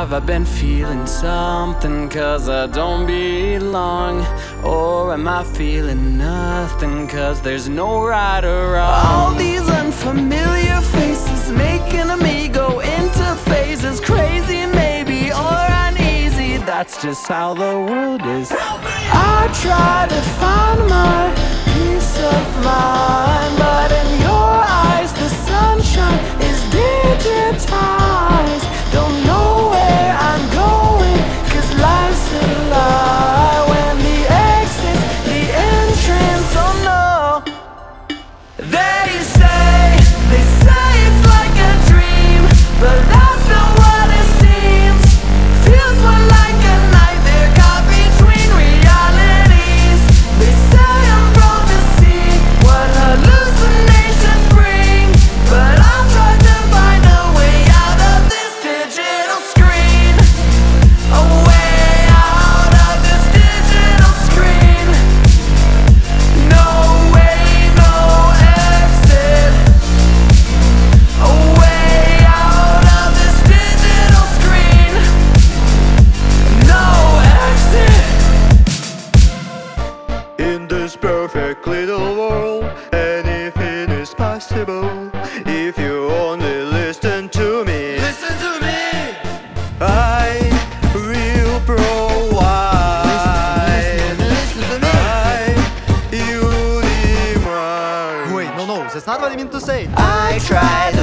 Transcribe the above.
Have I been feeling something cause I don't belong? Or am I feeling nothing cause there's no right or wrong? All these unfamiliar faces making me go into phases, crazy maybe or uneasy, that's just how the world is. I try to find my peace of mind, but in your eyes the sunshine is digitized. Don't know where I'm going cause life's a lie. When the exit's the entrance, oh no. They say it's like a dream, but that's not what it seems. Feels more like a nightmare caught between realities. They say I'm prone to see what hallucinations bring, but I'll try to find a way out of this digital screen. A way out of this digital screen. No way, no exit. A way out of this digital screen. No exit. In this perfect little world, anything is possible if you only listen to me. Listen to me. I will provide. Listen to me. You demand. Wait, no, that's not what I mean to say. I tried